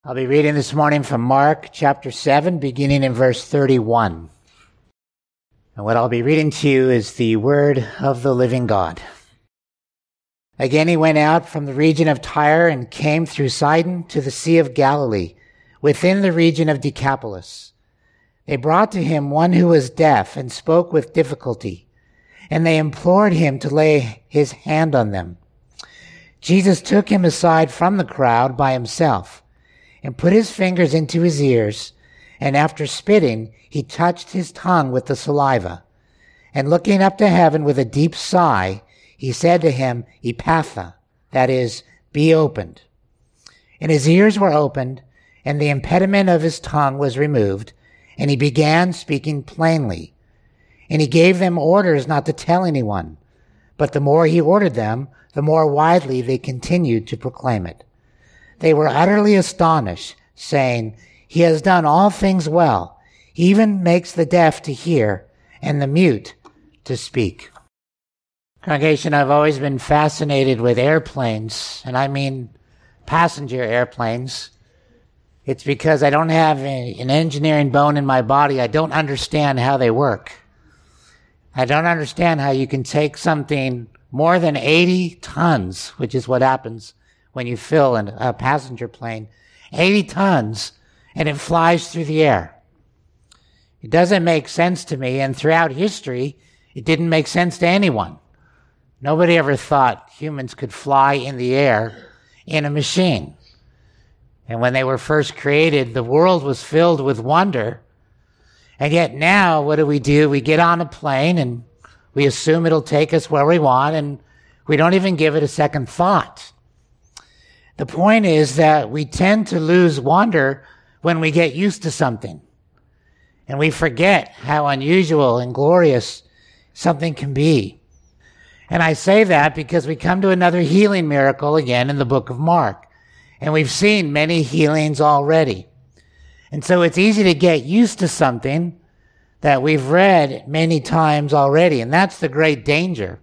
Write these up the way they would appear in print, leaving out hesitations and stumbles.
I'll be reading this morning from Mark chapter 7, beginning in verse 31. And what I'll be reading to you is the word of the living God. Again he went out from the region of Tyre and came through Sidon to the Sea of Galilee, within the region of Decapolis. They brought to him one who was deaf and spoke with difficulty, and they implored him to lay his hand on them. Jesus took him aside from the crowd by himself, and put his fingers into his ears, and after spitting, he touched his tongue with the saliva. And looking up to heaven with a deep sigh, he said to him, Ephphatha, that is, be opened. And his ears were opened, and the impediment of his tongue was removed, and he began speaking plainly. And he gave them orders not to tell anyone, but the more he ordered them, the more widely they continued to proclaim it. They were utterly astonished, saying, He has done all things well. He even makes the deaf to hear and the mute to speak. Congregation, I've always been fascinated with airplanes, and I mean passenger airplanes. It's because I don't have an engineering bone in my body. I don't understand how they work. I don't understand how you can take something more than 80 tons, which is what happens when you fill a passenger plane, 80 tons, and it flies through the air. It doesn't make sense to me, and throughout history, it didn't make sense to anyone. Nobody ever thought humans could fly in the air in a machine. And when they were first created, the world was filled with wonder. And yet now, what do? We get on a plane, and we assume it'll take us where we want, and we don't even give it a second thought. The point is that we tend to lose wonder when we get used to something. And we forget how unusual and glorious something can be. And I say that because we come to another healing miracle again in the book of Mark. And we've seen many healings already. And so it's easy to get used to something that we've read many times already. And that's the great danger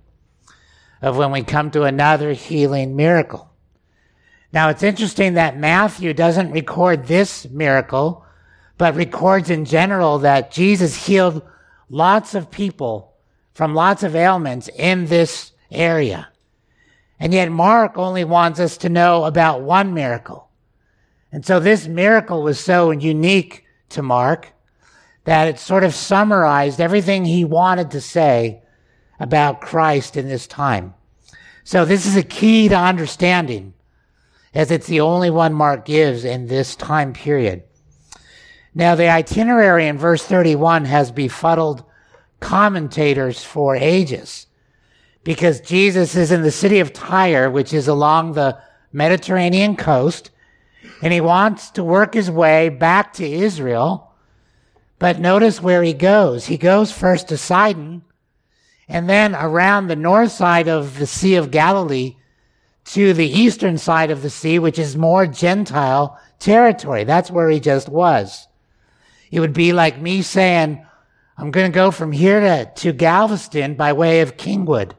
of when we come to another healing miracle. Now, it's interesting that Matthew doesn't record this miracle, but records in general that Jesus healed lots of people from lots of ailments in this area. And yet Mark only wants us to know about one miracle. And so this miracle was so unique to Mark that it sort of summarized everything he wanted to say about Christ in this time. So this is a key to understanding, as it's the only one Mark gives in this time period. Now, the itinerary in verse 31 has befuddled commentators for ages, because Jesus is in the city of Tyre, which is along the Mediterranean coast, and he wants to work his way back to Israel. But notice where he goes. He goes first to Sidon, and then around the north side of the Sea of Galilee to the eastern side of the sea, which is more Gentile territory. That's where he just was. It would be like me saying, I'm going to go from here to Galveston by way of Kingwood.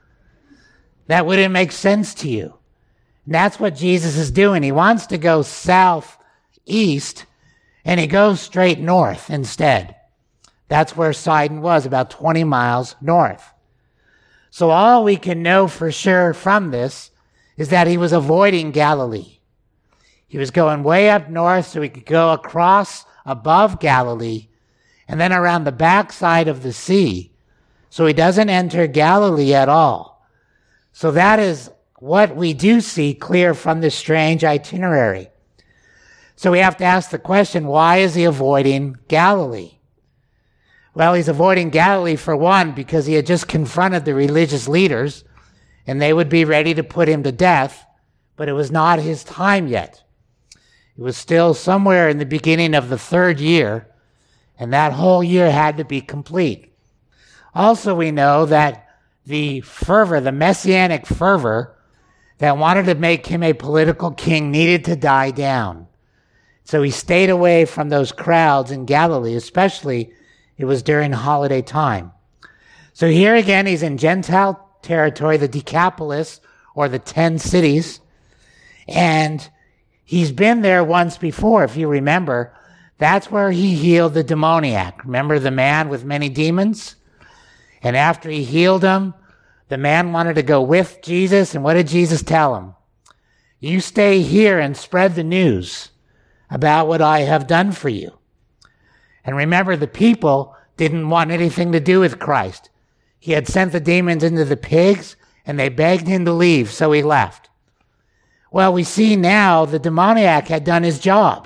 That wouldn't make sense to you. And that's what Jesus is doing. He wants to go southeast, and he goes straight north instead. That's where Sidon was, about 20 miles north. So all we can know for sure from this is that he was avoiding Galilee. He was going way up north so he could go across above Galilee and then around the backside of the sea. So he doesn't enter Galilee at all. So that is what we do see clear from this strange itinerary. So we have to ask the question, why is he avoiding Galilee? Well, he's avoiding Galilee for one, because he had just confronted the religious leaders, and they would be ready to put him to death, but it was not his time yet. It was still somewhere in the beginning of the third year, and that whole year had to be complete. Also, we know that the fervor, the messianic fervor that wanted to make him a political king needed to die down. So he stayed away from those crowds in Galilee, especially it was during holiday time. So here again, he's in Gentile territory, the Decapolis, or the 10 cities, and He's been there once before, if you remember. That's where he healed the demoniac. Remember the man with many demons? And after he healed him, the man wanted to go with Jesus. And what did Jesus tell him? You stay here and spread the news about what I have done for you. And remember, the people didn't want anything to do with Christ. He had sent the demons into the pigs, and they begged him to leave, so he left. Well, we see now the demoniac had done his job.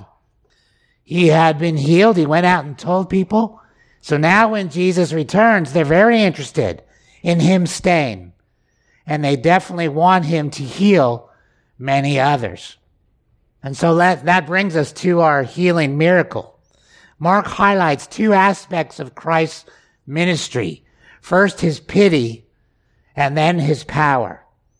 He had been healed. He went out and told people. So now when Jesus returns, they're very interested in him staying. And they definitely want him to heal many others. And so that brings us to our healing miracle. Mark highlights two aspects of Christ's ministry. First, his pity, and then his power.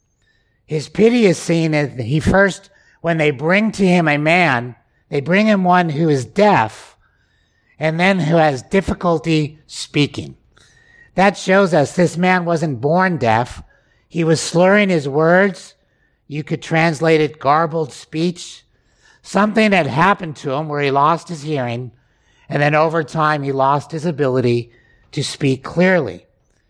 His pity is seen as when they bring to him a man, they bring him one who is deaf and then who has difficulty speaking. That shows us this man wasn't born deaf. He was slurring his words. You could translate it garbled speech. Something had happened to him where he lost his hearing, and then over time he lost his ability to speak clearly.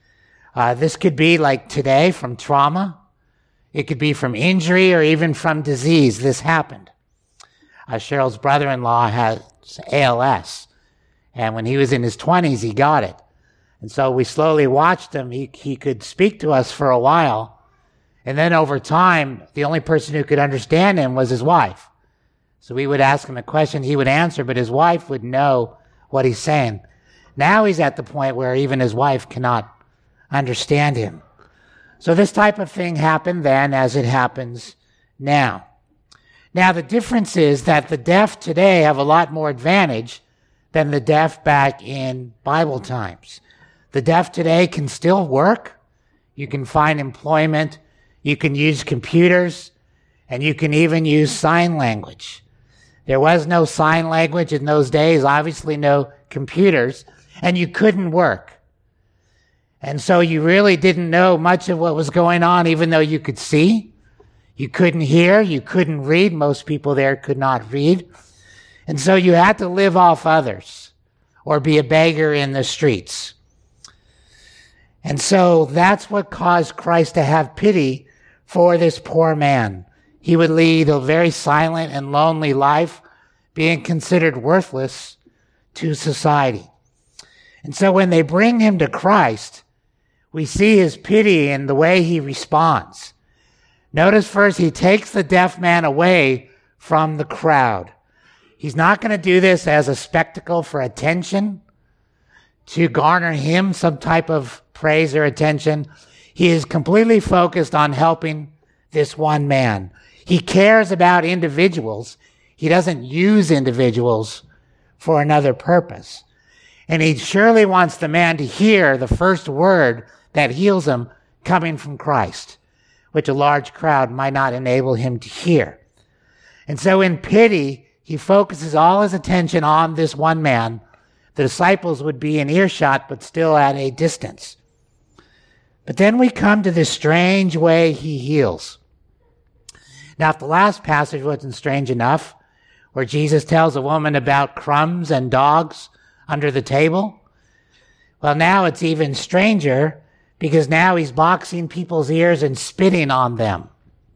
This could be like today from trauma. It could be from injury or even from disease. This happened. Cheryl's brother-in-law has ALS. And when he was in his 20s, he got it. And so we slowly watched him. He could speak to us for a while. And then over time, the only person who could understand him was his wife. So we would ask him a question, he would answer, but his wife would know what he's saying. Now he's at the point where even his wife cannot understand him. So this type of thing happened then as it happens now. Now the difference is that the deaf today have a lot more advantage than the deaf back in Bible times. The deaf today can still work. You can find employment. You can use computers. And you can even use sign language. There was no sign language in those days, obviously no computers, and you couldn't work. And so you really didn't know much of what was going on, even though you could see. You couldn't hear, you couldn't read. Most people there could not read. And so you had to live off others or be a beggar in the streets. And so that's what caused Christ to have pity for this poor man. He would lead a very silent and lonely life, being considered worthless to society. And so when they bring him to Christ, we see his pity in the way he responds. Notice first, he takes the deaf man away from the crowd. He's not going to do this as a spectacle for attention, to garner him some type of praise or attention. He is completely focused on helping this one man. He cares about individuals. He doesn't use individuals for another purpose. And he surely wants the man to hear the first word that heals him coming from Christ, which a large crowd might not enable him to hear. And so in pity, he focuses all his attention on this one man. The disciples would be in earshot, but still at a distance. But then we come to this strange way he heals. Now, if the last passage wasn't strange enough, where Jesus tells a woman about crumbs and dogs under the table, well, now it's even stranger because now he's boxing people's ears and spitting on them.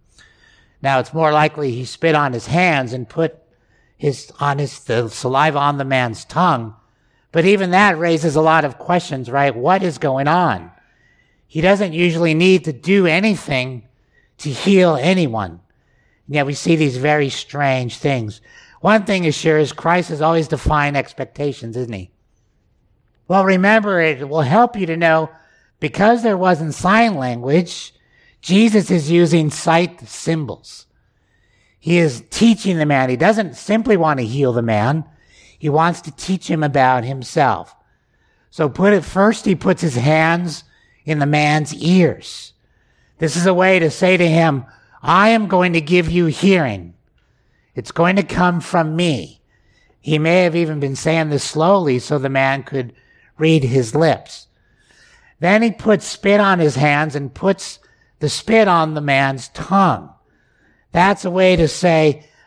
Now, it's more likely he spit on his hands and put the saliva on the man's tongue. But even that raises a lot of questions, right? What is going on? He doesn't usually need to do anything to heal anyone. And yet we see these very strange things. One thing is sure is Christ has always defined expectations, isn't he? Well, remember, it will help you to know, because there wasn't sign language, Jesus is using sight symbols. He is teaching the man. He doesn't simply want to heal the man. He wants to teach him about himself. So first he puts his hands in the man's ears. This is a way to say to him, I am going to give you hearing. It's going to come from me. He may have even been saying this slowly so the man could read his lips. Then he puts spit on his hands and puts the spit on the man's tongue. That's a way to say,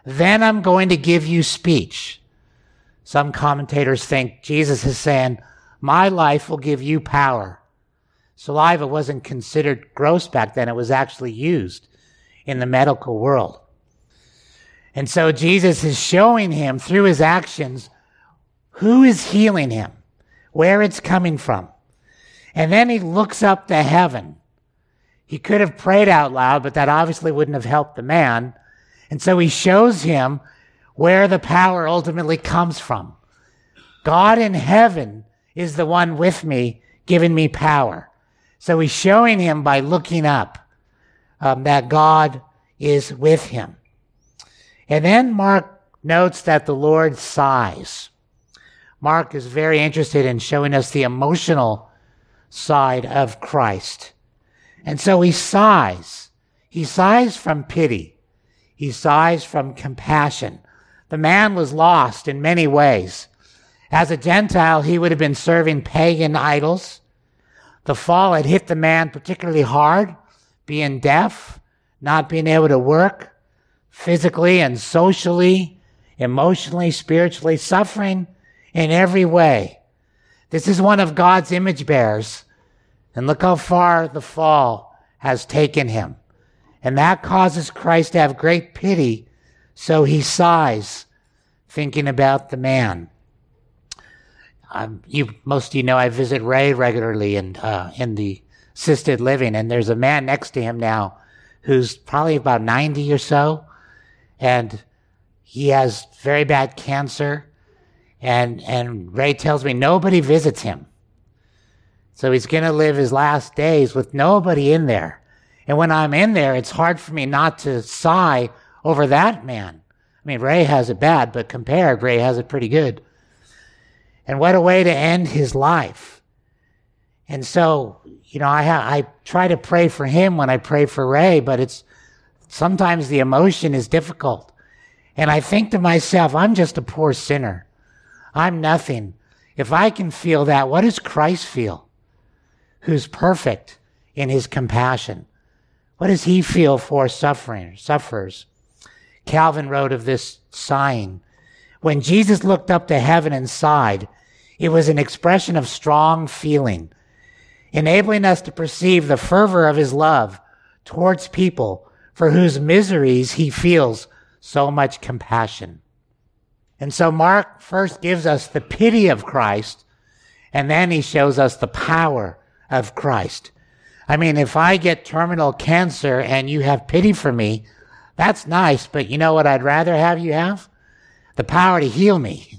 then I'm going to give you speech. Some commentators think Jesus is saying, my life will give you power. Saliva wasn't considered gross back then. It was actually used in the medical world. And so Jesus is showing him through his actions who is healing him, where it's coming from. And then he looks up to heaven. He could have prayed out loud, but that obviously wouldn't have helped the man. And so he shows him where the power ultimately comes from. God in heaven is the one with me, giving me power. So he's showing him by looking up that God is with him. And then Mark notes that the Lord sighs. Mark is very interested in showing us the emotional side of Christ. And so he sighs. He sighs from pity. He sighs from compassion. The man was lost in many ways. As a Gentile, he would have been serving pagan idols. The fall had hit the man particularly hard, being deaf, not being able to work, physically and socially, emotionally, spiritually, suffering in every way. This is one of God's image bearers. And look how far the fall has taken him. And that causes Christ to have great pity, so he sighs, thinking about the man. Most of you know I visit Ray regularly in the assisted living, and there's a man next to him now who's probably about 90 or so, and he has very bad cancer, and Ray tells me nobody visits him. So he's going to live his last days with nobody in there. And when I'm in there, it's hard for me not to sigh over that man. I mean, Ray has it bad, but compared, Ray has it pretty good. And what a way to end his life. And so, I try to pray for him when I pray for Ray, but sometimes the emotion is difficult. And I think to myself, I'm just a poor sinner. I'm nothing. If I can feel that, what does Christ feel? Who's perfect in his compassion. What does he feel for sufferers? Calvin wrote of this sighing. When Jesus looked up to heaven and sighed, it was an expression of strong feeling, enabling us to perceive the fervor of his love towards people for whose miseries he feels so much compassion. And so Mark first gives us the pity of Christ, and then he shows us the power of Christ. I mean, if I get terminal cancer and you have pity for me, that's nice, but you know what I'd rather have you have? The power to heal me.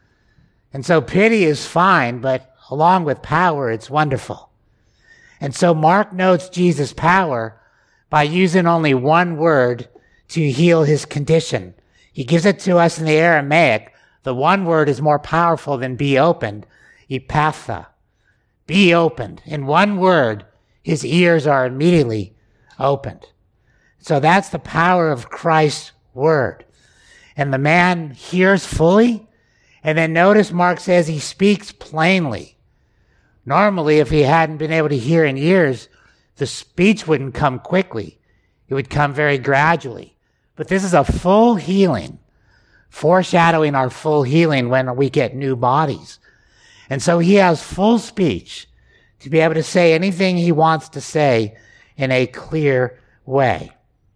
And so pity is fine, but along with power, it's wonderful. And so Mark notes Jesus' power by using only one word to heal his condition. He gives it to us in the Aramaic. The one word is more powerful than be opened, epapha. Be opened. In one word, his ears are immediately opened. So that's the power of Christ's word. And the man hears fully. And then notice Mark says he speaks plainly. Normally, if he hadn't been able to hear in years, the speech wouldn't come quickly. It would come very gradually. But this is a full healing, foreshadowing our full healing when we get new bodies. And so he has full speech to be able to say anything he wants to say in a clear way.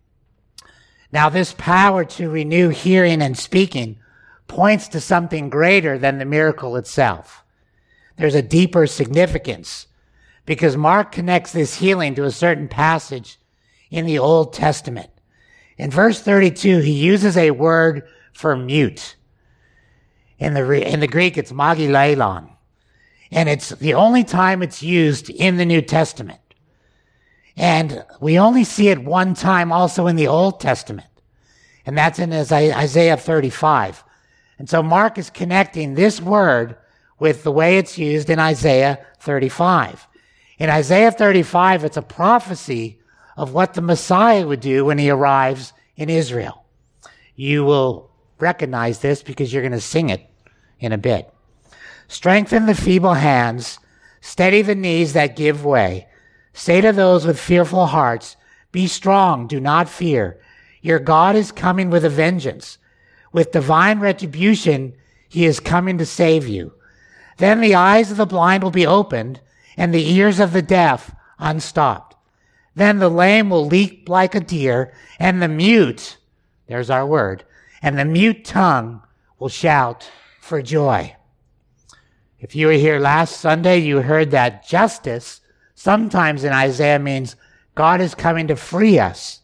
Now, this power to renew hearing and speaking points to something greater than the miracle itself. There's a deeper significance because Mark connects this healing to a certain passage in the Old Testament. In verse 32, he uses a word for mute. In the Greek, it's magilelon. And it's the only time it's used in the New Testament. And we only see it one time also in the Old Testament. And that's in Isaiah 35. And so Mark is connecting this word with the way it's used in Isaiah 35. In Isaiah 35, it's a prophecy of what the Messiah would do when he arrives in Israel. You will recognize this because you're going to sing it in a bit. Strengthen the feeble hands, steady the knees that give way. Say to those with fearful hearts, be strong, do not fear. Your God is coming with a vengeance. With divine retribution, he is coming to save you. Then the eyes of the blind will be opened, and the ears of the deaf unstopped. Then the lame will leap like a deer, and the mute, there's our word, and the mute tongue will shout for joy. If you were here last Sunday, you heard that justice sometimes in Isaiah means God is coming to free us.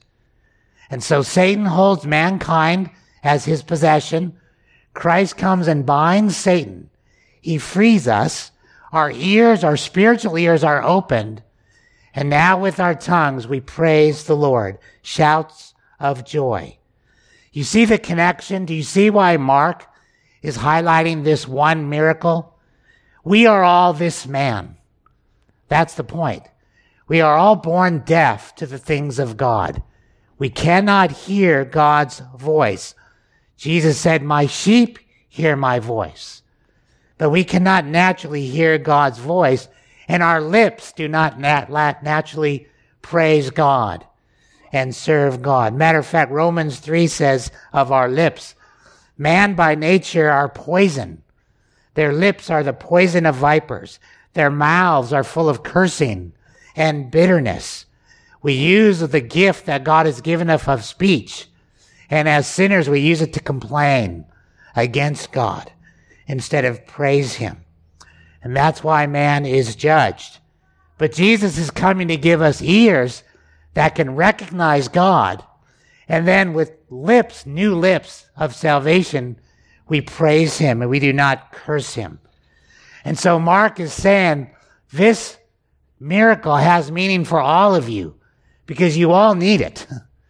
And so Satan holds mankind as his possession. Christ comes and binds Satan. He frees us. Our ears, our spiritual ears are opened. And now with our tongues we praise the Lord. Shouts of joy. You see the connection? Do you see why Mark is highlighting this one miracle? We are all this man. That's the point. We are all born deaf to the things of God. We cannot hear God's voice. Jesus said, my sheep hear my voice. But we cannot naturally hear God's voice, and our lips do not naturally praise God and serve God. Matter of fact, Romans 3 says of our lips, man by nature are poison. Their lips are the poison of vipers. Their mouths are full of cursing and bitterness. We use the gift that God has given us of speech, and as sinners we use it to complain against God instead of praise him. And that's why man is judged. But Jesus is coming to give us ears that can recognize God, and then with lips, new lips of salvation, we praise him and we do not curse him. And so Mark is saying this miracle has meaning for all of you because you all need it.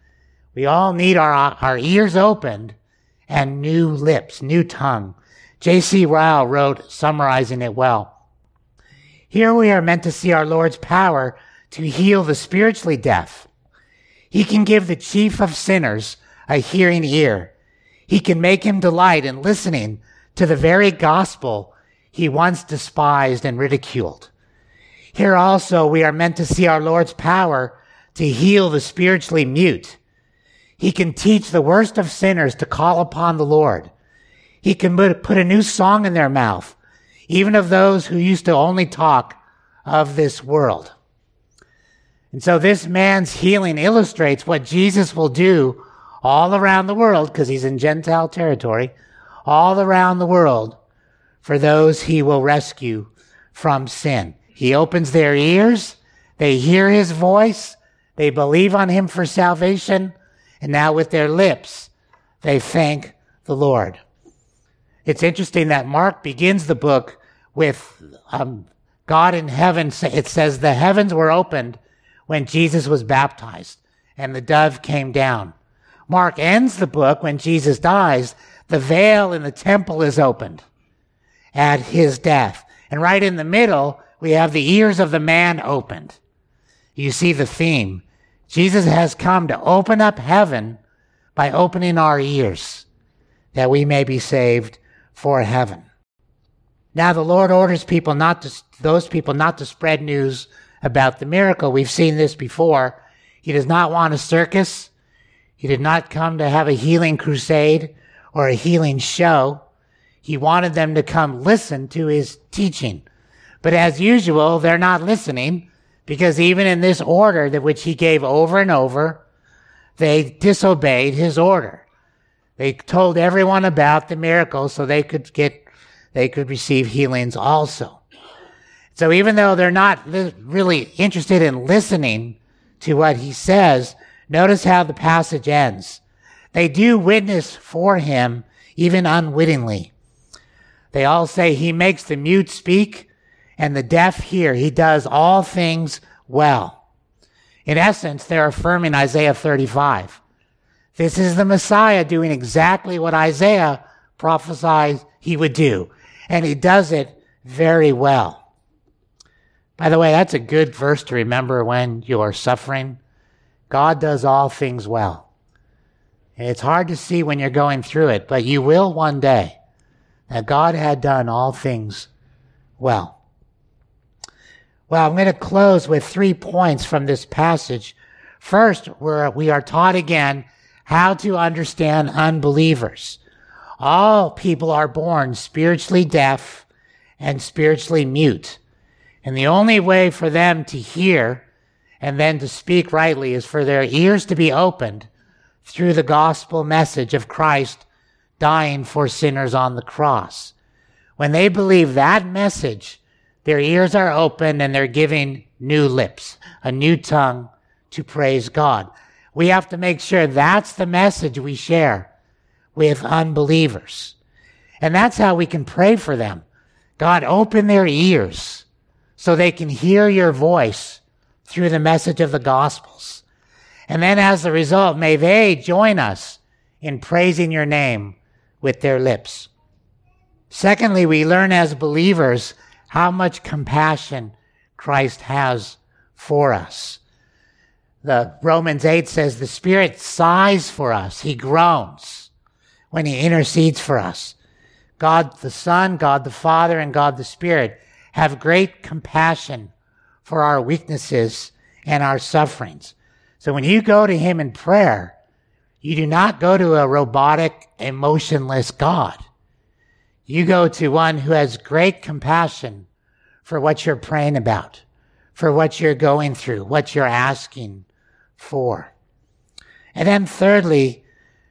We all need our ears opened and new lips, new tongue. J.C. Ryle wrote, summarizing it well. Here we are meant to see our Lord's power to heal the spiritually deaf. He can give the chief of sinners a hearing ear. He can make him delight in listening to the very gospel he once despised and ridiculed. Here also we are meant to see our Lord's power to heal the spiritually mute. He can teach the worst of sinners to call upon the Lord. He can put a new song in their mouth, even of those who used to only talk of this world. And so this man's healing illustrates what Jesus will do all around the world, because he's in Gentile territory, all around the world for those he will rescue from sin. He opens their ears, they hear his voice, they believe on him for salvation, and now with their lips, they thank the Lord. It's interesting that Mark begins the book with God in heaven. It says the heavens were opened when Jesus was baptized, and the dove came down. Mark ends the book when Jesus dies. The veil in the temple is opened at his death. And right in the middle, we have the ears of the man opened. You see the theme. Jesus has come to open up heaven by opening our ears, that we may be saved for heaven. Now the Lord orders those people not to spread news about the miracle. We've seen this before. He does not want a circus. He did not come to have a healing crusade or a healing show. He wanted them to come listen to his teaching. But as usual, they're not listening, because even in this order that which he gave over and over, they disobeyed his order. They told everyone about the miracle so they could receive healings also. So even though they're not really interested in listening to what he says, notice how the passage ends. They do witness for him, even unwittingly. They all say he makes the mute speak and the deaf hear. He does all things well. In essence, they're affirming Isaiah 35. This is the Messiah doing exactly what Isaiah prophesied he would do. And he does it very well. By the way, that's a good verse to remember when you are suffering. God does all things well. And it's hard to see when you're going through it, but you will one day. That God had done all things well. Well, I'm going to close with 3 points from this passage. First, we are taught again how to understand unbelievers. All people are born spiritually deaf and spiritually mute. And the only way for them to hear and then to speak rightly is for their ears to be opened through the gospel message of Christ dying for sinners on the cross. When they believe that message, their ears are open and they're giving new lips, a new tongue to praise God. We have to make sure that's the message we share with unbelievers. And that's how we can pray for them. God, open their ears so they can hear your voice through the message of the Gospels. And then as a result, may they join us in praising your name with their lips. Secondly, we learn as believers how much compassion Christ has for us. The Romans 8 says the Spirit sighs for us. He groans when he intercedes for us. God the Son, God the Father, and God the Spirit have great compassion for our weaknesses and our sufferings. So when you go to him in prayer, you do not go to a robotic, emotionless God. You go to one who has great compassion for what you're praying about, for what you're going through, what you're asking for. And then thirdly,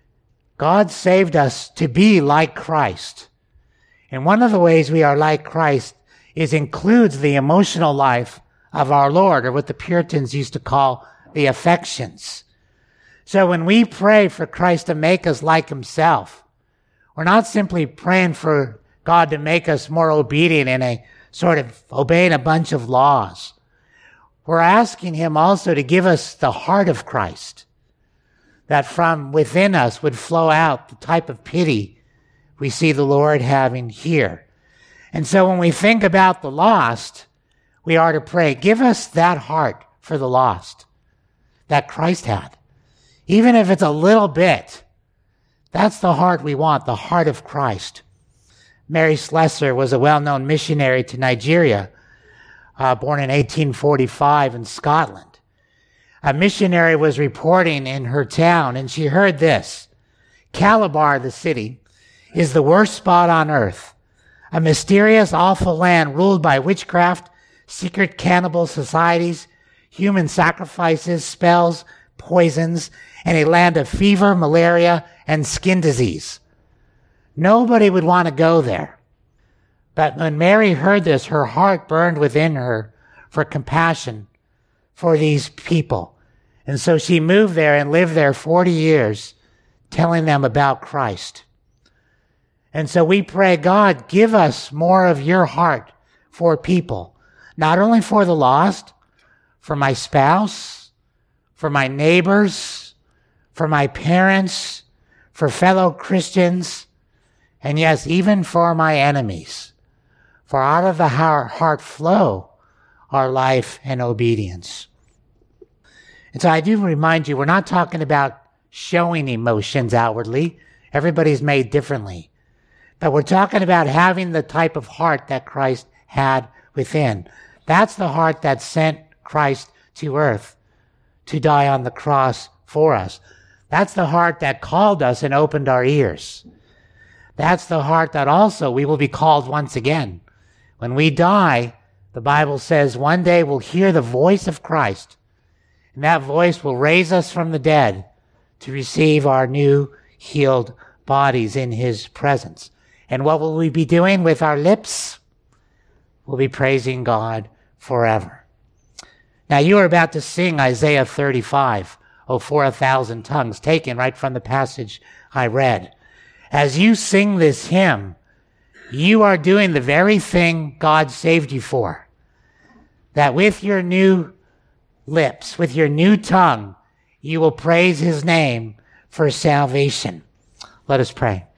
God saved us to be like Christ. And one of the ways we are like Christ includes the emotional life of our Lord, or what the Puritans used to call the affections. So when we pray for Christ to make us like himself, we're not simply praying for God to make us more obedient in a sort of obeying a bunch of laws. We're asking him also to give us the heart of Christ, that from within us would flow out the type of pity we see the Lord having here. And so when we think about the lost, we are to pray, give us that heart for the lost that Christ had. Even if it's a little bit, that's the heart we want, the heart of Christ. Mary Slessor was a well-known missionary to Nigeria, born in 1845 in Scotland. A missionary was reporting in her town, and she heard this: Calabar, the city, is the worst spot on earth, a mysterious, awful land ruled by witchcraft, secret cannibal societies, human sacrifices, spells, poisons, and a land of fever, malaria, and skin disease. Nobody would want to go there. But when Mary heard this, her heart burned within her for compassion for these people. And so she moved there and lived there 40 years, telling them about Christ. And so we pray, God, give us more of your heart for people, not only for the lost, for my spouse, for my neighbors, for my parents, for fellow Christians, and yes, even for my enemies. For out of the heart flow our life and obedience. And so I do remind you, we're not talking about showing emotions outwardly. Everybody's made differently. But we're talking about having the type of heart that Christ had within. That's the heart that sent Christ to earth to die on the cross for us. That's the heart that called us and opened our ears. That's the heart that also we will be called once again. When we die, the Bible says one day we'll hear the voice of Christ, and that voice will raise us from the dead to receive our new healed bodies in his presence. And what will we be doing with our lips? We'll be praising God forever. Now you are about to sing Isaiah 35, "O for 1,000 tongues," taken right from the passage I read. As you sing this hymn, you are doing the very thing God saved you for. That with your new lips, with your new tongue, you will praise his name for salvation. Let us pray.